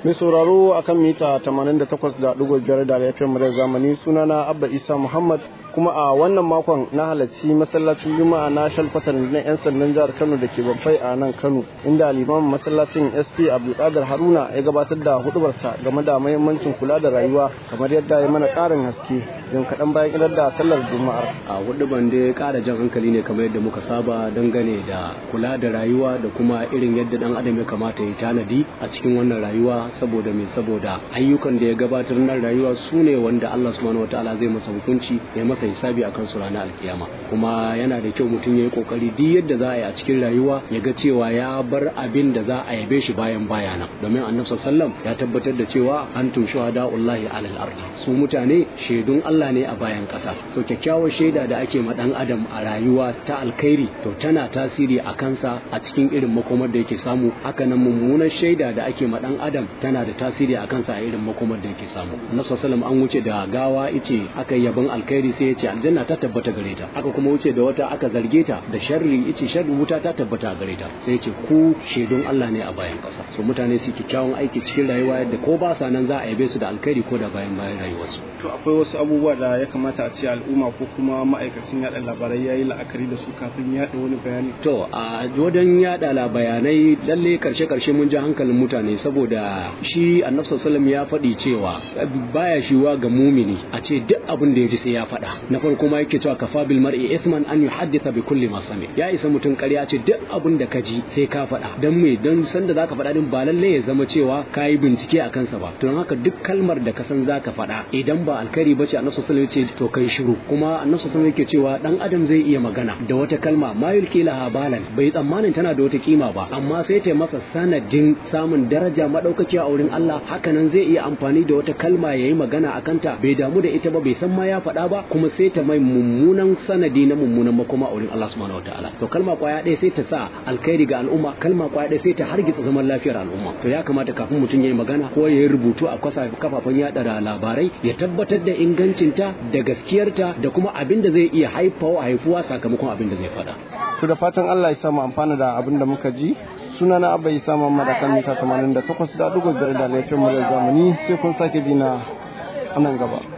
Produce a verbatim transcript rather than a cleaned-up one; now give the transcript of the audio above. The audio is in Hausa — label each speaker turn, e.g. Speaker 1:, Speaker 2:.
Speaker 1: Mai sauraro akan mita tamanin da takwas da ɗigo biyar da lafiyar mu da zamani, sunana Abba Isa Muhammad, kuma a wannan makon na halarci masallacin Juma'a na shalkwatar na 'yan sandan jihar Kano da ke Babbai a nan Kano, inda limamin masallacin S P Abdulkadir Haruna ya gabatar da hudubarsa game da muhimmancin kula da rayuwa, kamar yadda ya mana ƙarin haske jin kaɗan bayan idar da sallar Juma'ar.
Speaker 2: A huduban da ya ƙara jan hankali ne kamar yadda muka saba dangane da kula da rayuwa da kuma irin yadda ɗan adam ya kamata ya tanadi a cikin wannan rayuwa, saboda me saboda ayyukan da ya gabatar na rayuwa su ne wanda Allah subhanahu wataala zai masa hukunci ya masa hisabi akan su ranar alkiyama. Kuma yana da kyau mutum ya yi kokari duk yadda za a yi a cikin rayuwa ya ga cewa ya bar abin da za a yabe shi bayan bayana, domin annabi sallallahu alaihi wasallam ya tabbatar da cewa antum shuhada'ullahi alal ardi, su mutane shaidun Allah ne a bayan ƙasa. So kyakkyawar shaida da ake ma dan adam a rayuwa ta alkhairi to tana tasiri a kansa a cikin irin makomar da yake samu, haka nan mummunar shaida da ake ma dan adam tana da tasiri a kansa a irin makomar da yake samu. Annabi sallallahu alaihi wasallam an wuce da gawa ice aka yabon alkhairi sai ya ce aljanna ta tabbata gare ta, aka kuma wuce da wata aka zarge ta da sharri ice sharri wuta ta tabbata gare ta, sai ya ce ku shaidun Allah ne a bayan ƙasa. So mutane su kyakkyawan aiki cikin rayuwa yadda ko ba sa nan za a yabe su da alkhairi ko da bayan bayan rayuwarsu.
Speaker 1: To akwai wasu abubuwa da ya kamata a ce al'umma ko kuma ma'aikacin yada labarai yayi la'akari da su kafin yada wani bayani?
Speaker 2: To a wajen yada labayanai lalle karshe karshe mun ji hankalin mutane, saboda shi annabi sallallahu alaihi wasallam ya faɗi cewa baya shiwa ga mumini a ce duk abin da ya ji sai ya faɗa. Na farko ma yake cewa kafa bil mar'i ithman an yuhaddisa bi kulli ma sami, ya isa mutum ƙarya ce duk abin da ka ji sai ka faɗa. Dan me dan san da zaka faɗa din ba lalle ya zama cewa kayi bincike a kansa ba. To don haka duk kalmar da ka san zaka faɗa idan ba alkhairi bace annabi sallallahu alaihi wasallam ya ce to kai shiru. Kuma annabi sallallahu alaihi wasallam yake cewa dan adam zai iya magana da wata kalma ma yulki laha balan, bai tsammanin tana da wata kima ba, amma sai ta masa sanadin samun daraja madaukaki a wurin Allah. Hakanan zai iya amfani da wata kalma yayi magana akan ta bai damu da ita ba, bai san ma ya faɗa ba, kuma sai ta mai mummunan sanadi na mummunan makoma a wurin Allah subhanahu wataala. To kalma kwaya ɗaya sai ta sa alkhairi ga al'umma, kalma kwaya ɗaya sai ta hargitsa zaman lafiyar al'umma. To ya kamata kafin mutum yayi magana ko yayi rubutu a kafafen yada labarai ya tabbatar da ingancinta da gaskiyarta da kuma abin da zai iya haifawa haifuwa sakamakon abin da zai faɗa.
Speaker 1: To da fatan Allah ya samu amfana da abin da muka ji. Sunana Abba Isa Muhammad akan mita tamanin da takwas da ɗigo biyar da lafiyar mu da zamani, sai kun sake ji na anan gaba.